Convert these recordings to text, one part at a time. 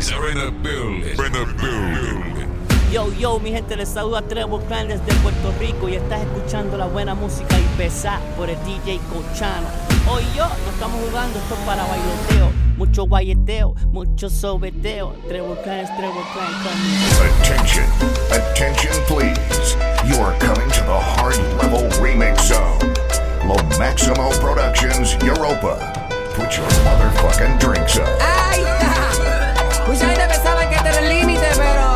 DJs are in the building. Yo, mi gente, les saluda Trevor Clan desde Puerto Rico y estás escuchando la buena música y pesada por el DJ Cochano. Hoy no estamos jugando, esto es para bailoteo, mucho guayeteo, mucho sobeteo. Trevor Clan es Trevor Clan conmigo. Attention please. You are coming to the hard level remix zone. Lo Maximo Productions Europa. Put your motherfucking drinks up. Ay, mucha gente pensaba que este era el límite, pero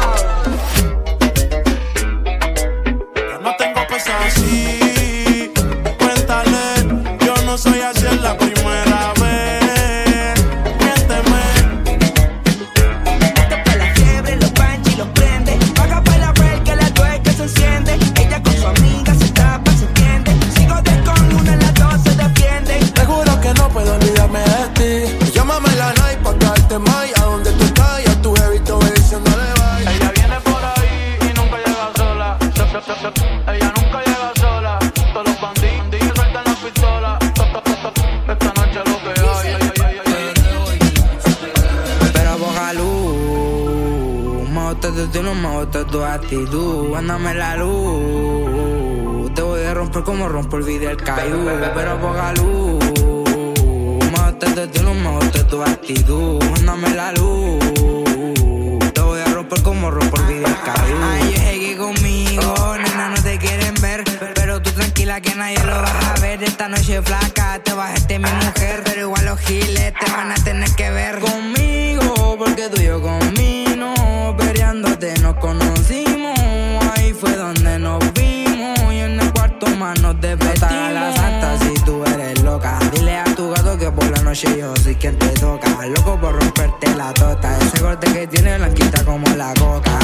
no tengo cosas así. Cuéntale, yo no soy así en la primera vez. Miénteme. esto pa' la fiebre, los panchi, los prende. Paga pa' la break, que la tuerca se enciende. Ella con su amiga se tapa, se entiende. Sigo de con una, en las dos se defiende. Te juro que no puedo olvidarme de ti. Llámame la night pa' caerte más. A donde tú estás, a tu jevito diciéndole bye. Ella viene por ahí y nunca llega sola. Ella nunca llega sola. Todos los bandidos sueltan las pistolas. Esta noche lo que hay. Pero poca luz. Me gusta tu estilo, me gusta tu actitud. Ándame la luz. Te voy a romper como rompo el video el cayú. Pero poca luz. Me gusta tu estilo, me gusta tu actitud. Ándame la luz. Te voy a romper como rompo el video el cayú. Ay, llegué conmigo, nena, no te quieren ver. Pero tú tranquila que nadie lo va a ver. Esta noche flaca, te vas a este mi mujer. Pero igual los giles te van a tener que ver conmigo. Porque tú y yo conmigo, peleándote nos conocimos. Ahí fue donde nos vimos. Y en el cuarto más nos desvestimos. No la santa si tú eres loca. Dile a tu gato que por la noche yo soy quien te toca. Loco por romperte la tota. Ese corte que tiene blanquita como la coca.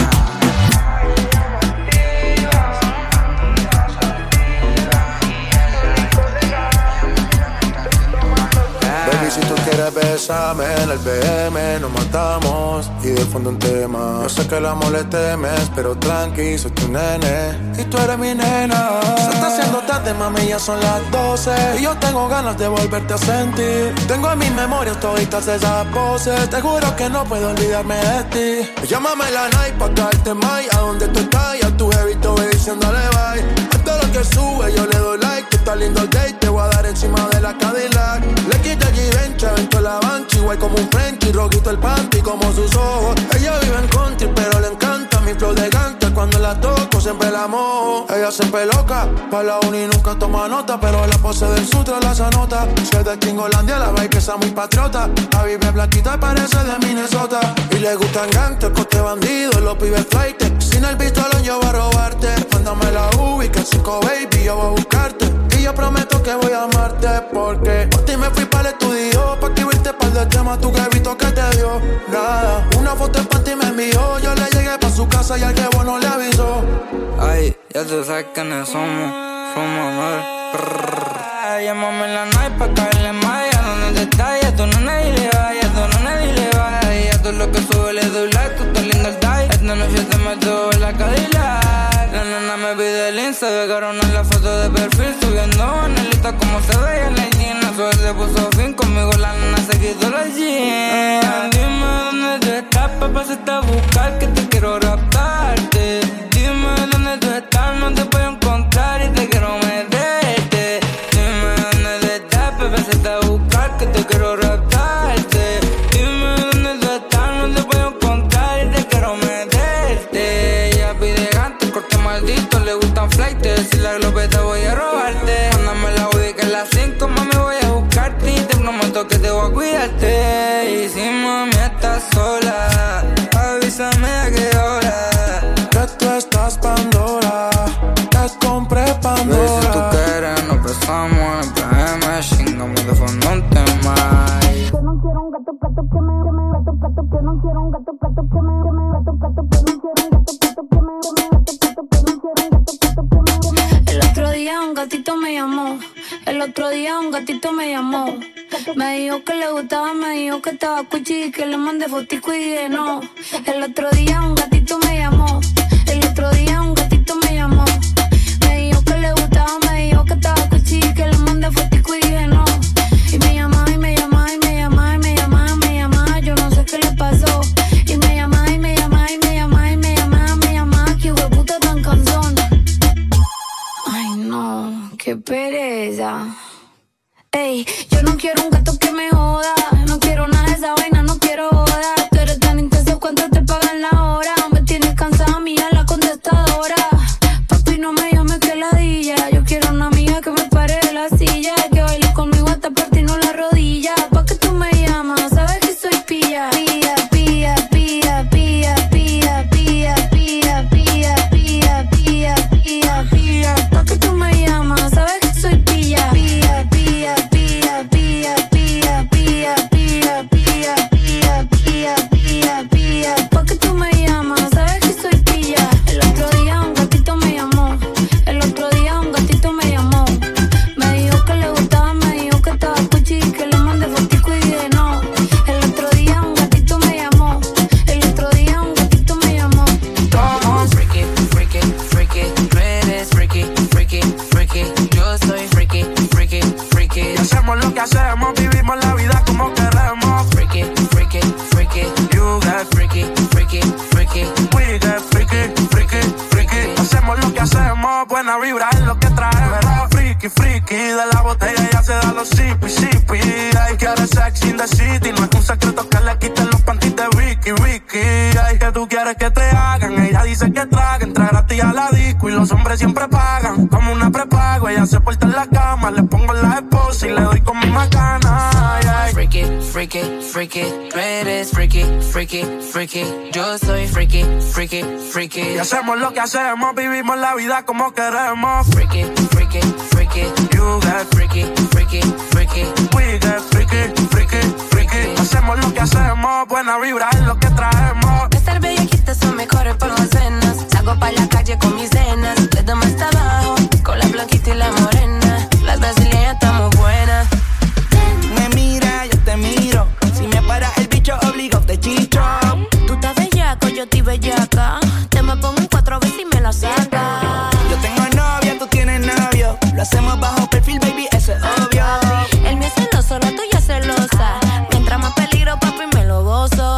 Baby, si tú quieres besarme en el BM, nos matamos y de fondo un tema. Yo sé que la moletemes, pero tranqui, soy tu nene y tú eres mi nena. Se está haciendo tarde, mami, ya son las 12 y yo tengo ganas de volverte a sentir. Tengo en mis memorias toditas esas voces. Te juro que no puedo olvidarme de ti. Llámame la night pa' caerte más. A donde tú estás, a tu jevito diciéndole bye. A todo lo que sube yo le doy like. Tú estás lindo el date, te voy a dar encima de la Cadillac. Le quita el Givenchy, aventó la Banshee, igual como un Frenchy, rojito el panty como sus ojos. Ella vive en country, pero le encanta mi flow de gangsta. Cuando la toco siempre la mojo. Ella siempre loca, pa' la uni nunca toma nota, pero la pose del sutra la anota. Si es de Kingolandia, la baby que está muy patriota. La vive blanquita parece de Minnesota. Y le gustan gangsters, coste bandido, los pibes flight. Sin el pistolón yo voy a robarte. Mándame la UV, que 5 baby, yo voy a buscarte. Y yo prometo que voy a amarte, porque por ti me fui para el estudio, pa' escribirte par de temas, tú que he visto que te dio nada. Una foto en panty me envió, yo le llegué pa' su casa y al que no le avisó. Ay, ya tú sabes quiénes somos, llámame en la night pa' caerle más. Ya donde te estás, ya tú no nadie le va, ya tú no nadie le va. Ya tú lo que sube le doy like, tú estás lindo el die. Esta noche te meto en la Cadillac. La nena me pide el Insta, ve cabrón en la foto de perfil. Subiendo anelita como se ve en la esquina. Suerte se puso fin, conmigo la nena se quitó la jeans. Dime dónde tú estás, papá se está a buscar, que te quiero raptarte. Dime dónde tú estás, no te puedo encontrar y te quiero meterte. Dime dónde tú estás, papá se está a buscar, que te quiero raptarte. Dime dónde tú estás, no te puedo encontrar y te quiero meterte. Ella pide gante, corte maldito, le gustan flights. Si la glopeta voy a robarte. Mándame la UDI que es las 5, mami, voy a buscarte. Y te prometo que te voy a cuidarte. Y si mami estás sola, avísame a qué hora. Que tú estás Pandora, te compré Pandora. Baby, si tú quieres nos besamos en el PM. Chingamos de fondo un tema. Yo no quiero un gato que me gato que no quiero un gato que me gato que no quiero un gato que me. El otro día un gatito me llamó. Me dijo que le gustaba, me dijo que estaba cuchi y que le mandé fotico y dije no. El otro día un gatito me llamó. Me dijo que le gustaba, me dijo que estaba cuchi y que le mandé fotico y dije no. Y me llamaba, yo no sé qué le pasó. Y vida. Ey, yo no quiero un gato que me joda. No quiero nada de esa vaina, no quiero joda. Tú eres tan intenso, ¿cuánto te pagan la hora? Me tienes cansada, mía, la contestadora. Papi, no me llames que ladilla. Yo quiero una amiga que me pare de la silla, que baile conmigo hasta partirnos la rodilla. Pa' que tú me llamas, sabes que soy pilla. Pilla, pilla, pilla, pilla, pilla, pilla, pilla, pilla, pilla, pilla, pilla, pilla. Pa' que tú me llamas, sabes que soy pilla. Pilla, pilla, pilla, pilla, pilla, pilla, pilla, pilla, pilla, pilla, pilla, pilla. Pa' que tú me llamas, sabes que soy pilla. El otro día un gatito me llamó. El otro día un gatito me llamó. Me dijo que le gustaba, me dijo que estaba cuchi y que le mandé fotico y dije no. El otro día un gatito me llamó. El otro día un gatito me llamó. Freaky, freaky, freaky. Tú eres freaky, freaky, freaky. Yo soy freaky, freaky, freaky. Y hacemos lo que hacemos, vivimos la vida como queremos. Freaky, freaky, freaky. You get freaky, freaky, freaky. We get freaky, freaky, freaky. Hacemos lo que hacemos, buena vibra es lo que traemos. Freaky, freaky, de la botella ya se da los sipi, sipi. Ay, que eres sex in the city. No es un secreto que le quiten los panties de Ricky, Ricky. Ay, que tú quieres que te hagan. Ella dice que traga, entra gratis a la disco y los hombres siempre pagan. Como una prepago, ella se porta en la cama. Le pongo la esposa y le doy con mi macana. Ay, ay. Freaky, freaky, freaky. Tú eres freaky, freaky, freaky. Yo soy freaky, freaky, freaky. Y hacemos lo que hacemos, vivimos la vida como queremos. Freaky, freaky, freaky. You get freaky, freaky, freaky. we get freaky, freaky, freaky. Hacemos lo que hacemos, buena vibra es lo que traemos. Estar bellaquita son mejores por las venas. Salgo pa' la calle con mis cenas. Le doy hasta abajo, con la blanquita y la morena. Las brasileñas estamos buenas. Me mira, yo te miro. Si me para el bicho, obligado te chicho. Tú estás bellaco, yo estoy bellaca. Te me pongo en 4 veces y me la saca. Yo tengo novia, tú tienes novio. Lo hacemos bajo perfil, baby, eso es obvio. El mío es celoso, la tuya es celosa. Mientras más peligro, papi, me lo gozo.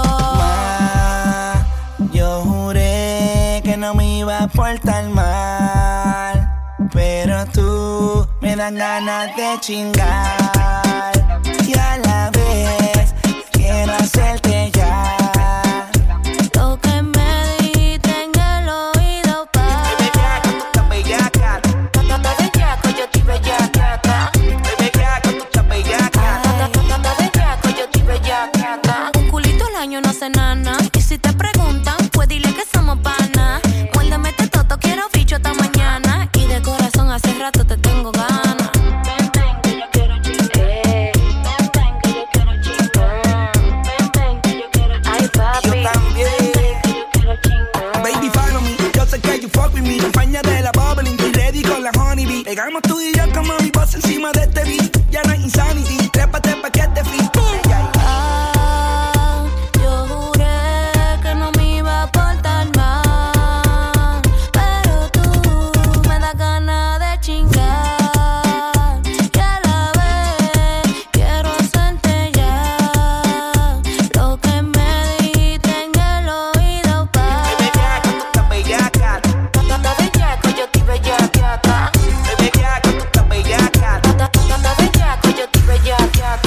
Yo juré que no me iba a portar mal, pero tú me dan ganas de chingar. Y a la vez quiero hacerte ya lo que me dijiste en el oído, pa. bellaca, tú estás bellaca. Tú estás bellaco, yo estoy bellaca. Bellaca, tú estás bellaca. Tú estás bellaco, yo estoy bellaca. Un culito al año no hace nana. Y si te preguntan, pues dile que somos panas. Muérdeme este toto, quiero bicho esta mañana. Y de corazón hace rato te tengo ganas. Ven, ven, que yo quiero chingar. Ven, ven, que yo quiero chingar. Ven, ven, que yo quiero chingar. Ay, papi. Yo también. Ven, ven, que yo quiero chingar. Baby, follow me. Yo sé que you fuck with me. Compañía de la bubbling, estoy ready con la honey bee. Pegamos tú y yo como mi voz encima de este beat. Ya no hay insanity. Trépate pa' que te free. Ah, yo juré que no me iba a portar mal, pero tú me das ganas de chingar. Y a la vez quiero hacerte ya lo que me dijiste en el oído, pa. Bellaca, tú estás bellaca. Tú estás bellaco, yo estoy bellaca. Bellaca, tú estás bellaca. Tú estás bellaco, yo estoy bellaca.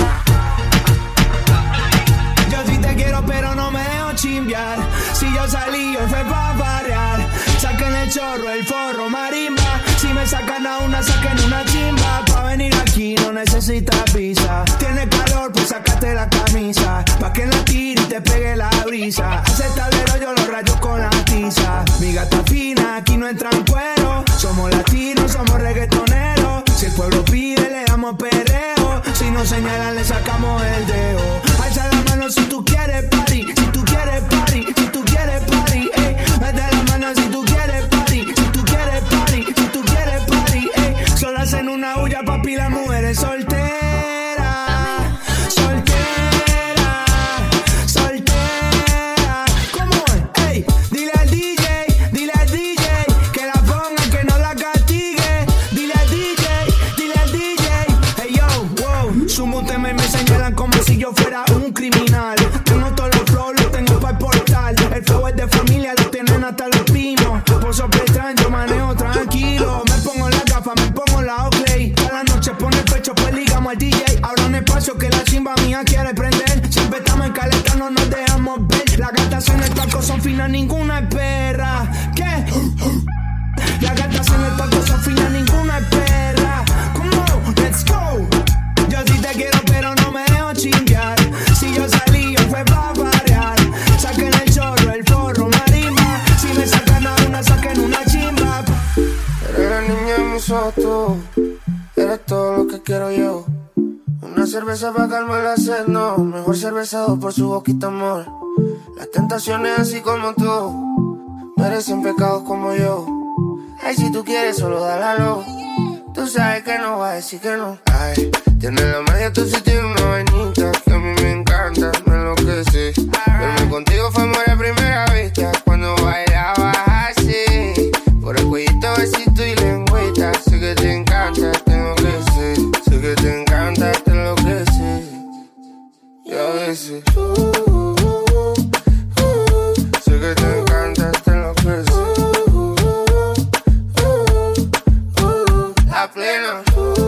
Yo sí te quiero, pero no me dejo chimbear. Si yo salí, hoy fue pa' barrear. Saquen el chorro, el forro, marimba. Si me sacan a una, saquen una chimba. Pa' venir aquí no necesitas visa. Tienes calor, pues sácate la camisa. Pa' que la tire y te pegue la brisa. Ese tablero yo lo rayo con la tiza. Mi gata fina, aquí no entran cuero. Somos latinos, somos reggaetoneros. Si el pueblo pide, le damos perreo. Si nos señalan, le sacamos el dedo. Alza la mano si tú quieres party. Si tú quieres party, si tú quieres party, ey. Mete la mano si tú quieres party. Si tú quieres party, si tú quieres party, ey. Solo hacen una huya, papi, las mujeres solteras. Soltera, soltera. ¿Cómo es? Ey, dile al DJ que la ponga, que no la castigue. Dile al DJ, hey yo, wow. Sumo un tema y me señalan como si yo fuera finas, ninguna es perra. ¿Qué? Las gatas en el patio son finas, ninguna es perra. Come on, let's go. Yo sí te quiero, pero no me dejo chingar. Si yo salí, yo fue pa' variar. Saquen el chorro, el forro, marimba. Si me sacan a una, saquen una chimba. Eres la niña de mis ojos, tú. Eres todo lo que quiero yo. Una cerveza pa' calmar la sed, no. Mejor cerveza dos por su boquita, amor. Las tentaciones así como tú merecen pecados como yo. Ay, si tú quieres, solo dálalo. Tú sabes que no vas a decir que no. Ay, tienes la magia, tú sí tienes una vainita que a mí me encanta, me enloquece. Verme contigo fue amor a primera vista cuando bailabas así. Por el cuellito, besito y lengüita. Sé que te encanta, tengo que ser. Sé que te encanta, te enloquece. Y a veces sé que te encanta, te enloquece. La plena.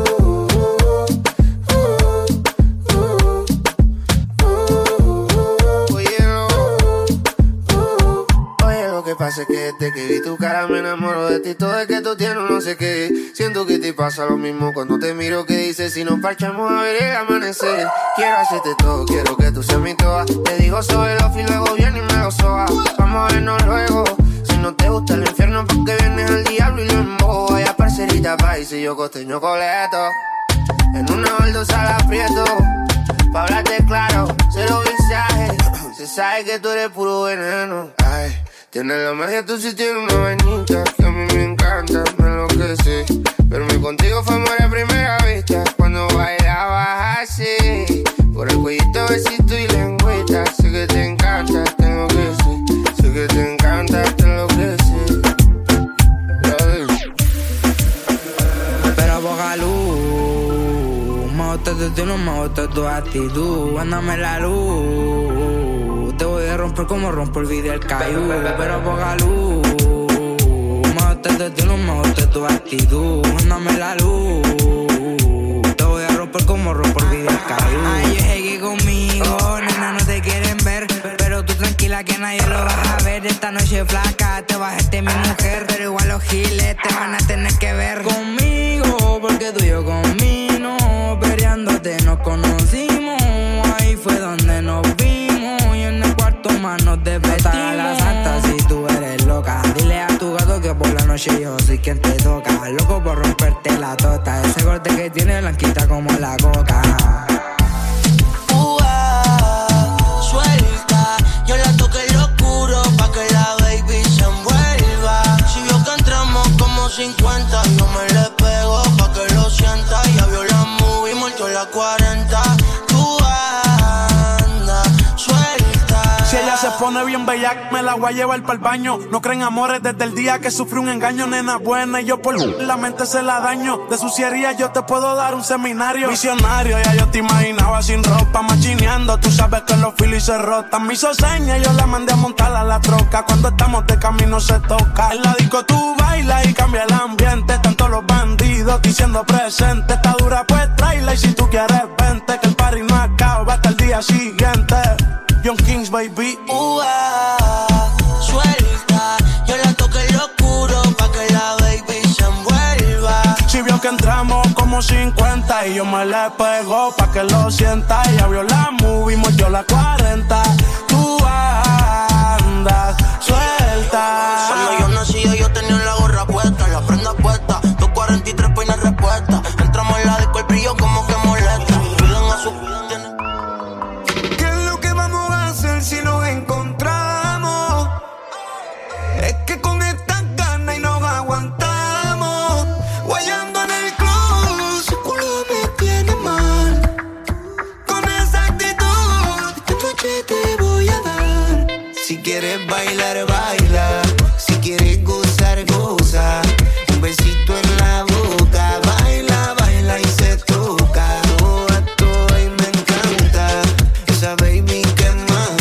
Oye, lo que pasa es que desde que vi tu cara me enamoro de ti. Todo es que tú tienes no sé qué. Siento que te pasa lo mismo cuando te miro. Que dices si nos parchamos a ver el amanecer. Quiero hacerte todo, quiero que tú seas mi toa. Te digo sobre los y luego viene y me lo soba. Vamos a vernos luego. Si no te gusta el infierno, porque vienes al diablo y lo embobo. Vaya parcerita país y yo costeño coleto. En una baldosa la aprieto. Pa' hablarte claro, cero visaje. Se sabe que tú eres puro veneno. Ay, tienes la magia, tú sí tienes una vainita que a mí me encanta, me enloquece. Verme contigo fue amor a primera vista cuando bailabas así. Por el cuellito, besito y lengüita. Sé que te encanta, tengo que ser. Sé que te encanta, te enloquece. Pero poca luz, me gusta tu tono, me gusta tu actitud. Ándame la luz, te voy a romper como rompo el video el cayú. Pero poca luz, me gusta tu tono, me gusta tu actitud. Ándame la luz, te voy a romper como rompo el video el cayú. Ay, yo llegué conmigo, nena, no te quieren ver, pero tú tranquila que nadie lo va a ver. Esta noche flaca, te vas a mi mujer, pero igual los giles te van a tener que ver conmigo, porque tú y yo conmigo, peleándote nos conocimos. Ahí fue donde nos vimos y en el cuarto más nos desvestimos. No la santa si tú eres loca, dile a tu gato que por la noche yo soy quien te toca. Loco por romperte la tota, ese corte que tiene blanquita como la coca. Suelta, yo la toqué en lo oscuro pa' que la baby se envuelva. Si vio que entramos como 50, yo me le pego pa' que lo sienta. Ya vio la movie, muerto la 40. Tú anda, suelta. Si ella se pone bien bellac, me la voy a llevar pa'l baño. No creen amores desde el día que sufrí un engaño. Nena buena y yo por la mente se la daño. De suciería yo te puedo dar un seminario. Visionario, ya yo te imaginaba sin ropa, machineando. Tú sabes que los filis se rotan. Me hizo seña, yo la mandé a montar a la troca. Cuando estamos de camino se toca. En la disco tú bailas y cambia el ambiente. Tanto los bandidos diciendo presente. Está dura pues tráela y si tú quieres vente. Que el party no acaba hasta el día siguiente. Young Kings, baby. Suelta, yo la toqué en lo oscuro pa' que la baby se envuelva. Si vio que entramos como 50 y yo me le pego pa' que lo sienta. Ella vio la movie, mordió la 40. Tú andas suelta. Cuando yo nací yo tenía la gorra puesta, la prenda puesta, 243 peines respuesta. Entramos en la disco, el brillo como que molesta. Cuidan a su si nos encontramos. Es que con estas ganas y nos aguantamos. Guayando en el club, su culo me tiene mal. Con esa actitud, esta noche te voy a dar. Si quieres bailar, baila. Si quieres gozar, goza. Un besito en la boca. Baila, baila y se toca. Todo y me encanta. Esa baby que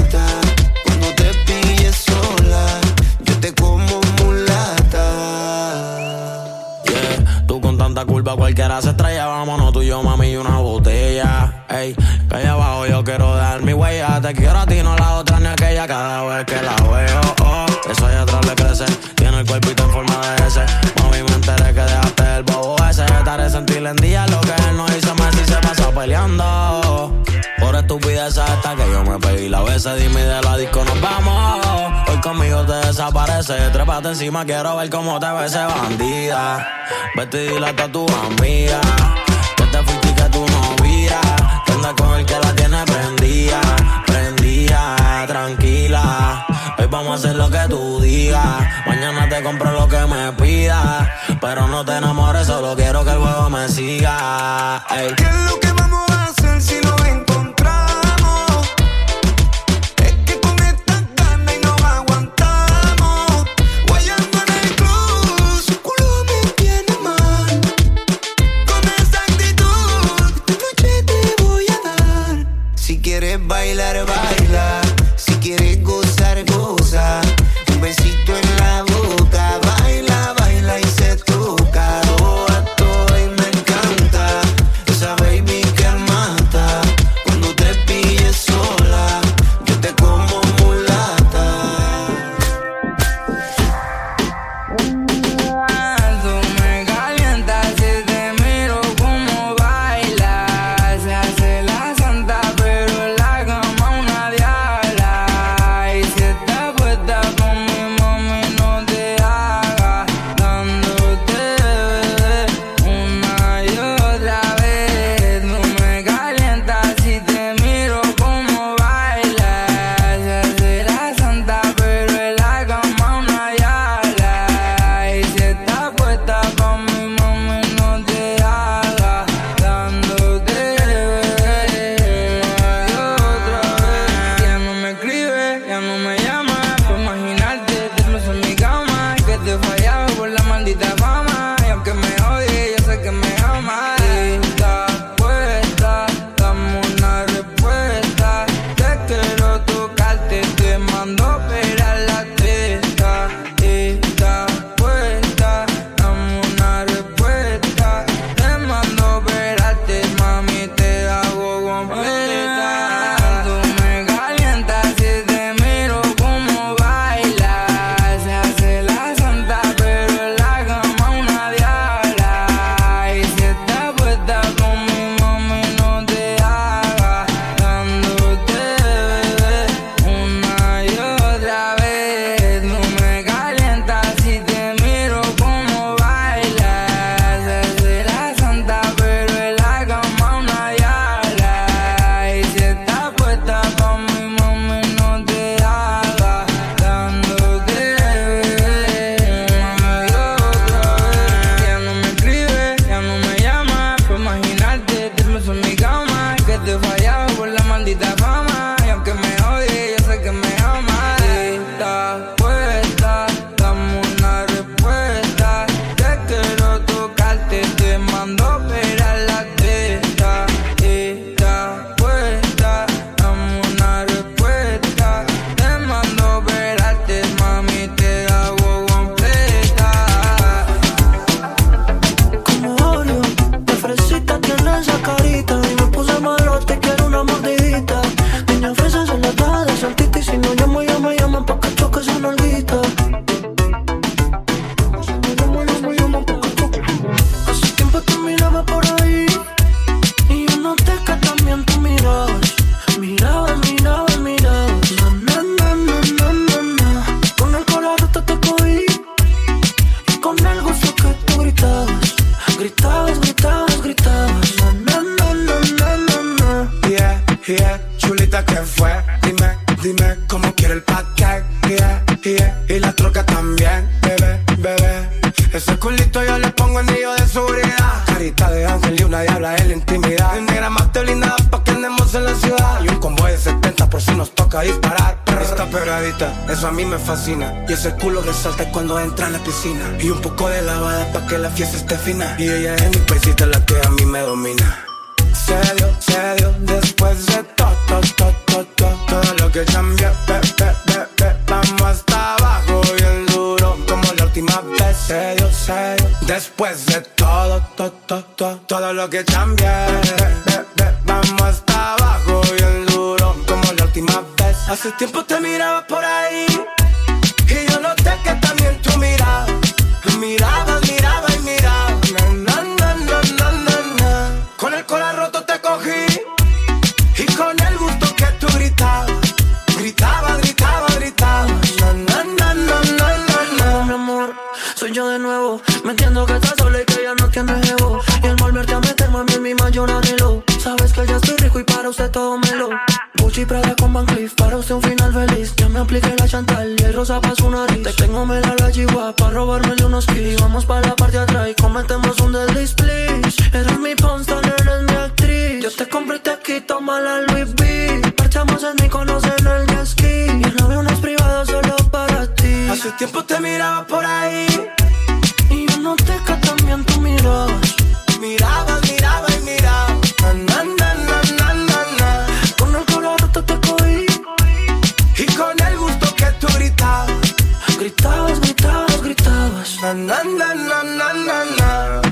curva cualquiera se estrella, vámonos tú y yo, mami, y una botella. Ey, que allá abajo yo quiero dar mi huella. Te quiero a ti, no la otra ni aquella. Cada vez que la veo, oh, Eso allá atrás le crece. Tiene el cuerpito en forma de S. Mami, me enteré que dejaste el bobo ese. Estaré sentir en día lo que él no hizo más y se pasó peleando. Por estupidez hasta que yo me pedí la vez. Dime de la disco nos vamos. Hoy conmigo te desaparece. Trépate encima, quiero ver cómo te ves bandida. Vete y dile a tu amiga que te fuiste y que tu novia que anda con el que la tiene prendida. Tranquila, hoy vamos a hacer lo que tú digas. Mañana te compro lo que me pidas, pero no te enamores, solo quiero que el juego me siga. Ey. ¿Qué es lo que vamos a hacer si nos encontramos? Es que con esta gana y nos aguantamos. Guayando en el club, su culo me tiene mal. Con esa actitud, esta noche te voy a dar. Si quieres bailar, baila. Si quieres gozar, goza. Un besito en la boca. Baila, baila y se toca. Oh, a todo y me encanta. Esa baby que mata. Cuando te pilles sola, yo te como mulata. Tú me calientas si te miro como bailas. Se hace la santa pero en la cama una diabla. Y si estás puesta con mi mami no te hagas. Dándote una y otra vez. Tú me calientas si te miro como bailas. Se hace la santa pero en la cama una diabla. Y si estás puesta con mi mami no te hagas. Dándote una y otra vez. Ya no me escribe, ya no me llama. Por imaginarte, te paso en mi cama. Que te fallaba por la maldita fama. Y aunque me odie, yo sé que me ama. Estás puesta, dame una respuesta. Te quiero tocarte, te mando a operar la testa. Estás puesta, dame una respuesta. Te mando a operarte, mami, te hago completa. Tú me calientas si te miro como bailas. Se hace la santa pero en la cama una diabla. Y si estás puesta con mi mami no te hagas. Dándote una y otra vez. Tú me calientas si te miro como bailas. Se hace la santa pero en la cama una diabla. Y si estás puesta con mi mami no te hagas. Dándote una y otra vez. Ya no me escribe, ya no me llama. Por imaginarte, te paso en mi cama. Que te fallaba por la maldita fama. Y aunque me odie, yo sé que me ama. Estás puesta, dame una respuesta. Te quiero tocarte, te mando a operar la testa. Estás puesta, dame una respuesta. Te mando a operarte, mami, te hago completa. Como Oreo, de fresita tiene esa carita. Y me puse malo, te quiero una mordidita. Niña fresa se la da de saltita. Y si no llama pa' que choque esa nalguita. Llama pa' que choque. Hace tiempo te miraba por ahí. Y yo noté que también tú mirabas. Mirabas. Na, na, na, na, na, na. Con el color te cogí. Y con el gusto que tú gritabas. Gritabas. Na, na, na, na, na, na. Yeah, chulita, ¿qué fue? Dime cómo quiere el paquete. Yeah, y la troca también, bebé. Ese culito yo le pongo anillo de seguridad. Carita de ángel y una diabla en la intimidad. Negra más te blindada pa' que andemos en la ciudad. Y un combo de 70 por si nos toca disparar. Está pegadita, eso a mí me fascina. Y ese culo resalta cuando entra en la piscina. Y un poco de lavada pa' que la fiesta esté fina. Y ella es mi pesita la que a mí me domina. Se dio, después de todo lo que cambió, vamos hasta abajo bien duro, como la última vez. Se dio, después de todo lo que cambió, vamos hasta abajo bien duro, como la última vez. Hace tiempo te miraba por ahí, y yo Miraba, miraba y miraba. Na, na, na, na, na, na. Con el corazón roto te cogí y con el gusto que tú gritabas. Gritaba, gritaba, gritaba. Na, na, na, na, na, na, na. Mi amor, soy yo de nuevo. Me entiendo que estás sola y que ya no tienes ego. Y el volverte a meter, mami, en mi mayor anhelo. Sabes que ya estoy rico y para usted todo melo. Gucci, Prada con Van Cleef, para usted un final feliz. Ya me apliqué la Chantal y el rosa pa' su nariz. Te tengo mela la chihuahua pa' robármele unos kills. Vamos pa' la parte de atrás y cometemos un desliz, please. Eres mi pornstar, eres mi actriz. Yo te compro y te quito mal a Louis V. Parchamos en mi conocer en el jet ski. Y el aviones privados solo para ti. Hace tiempo te miraba por ahí y yo noté que también tú mirabas. Miraba, miraba y miraba. Na, na, na, na, na, na. Con el corazón roto te cogí y con el gusto que tú gritabas. Gritabas, gritabas, gritabas. Na, na, na, na, na, na, na.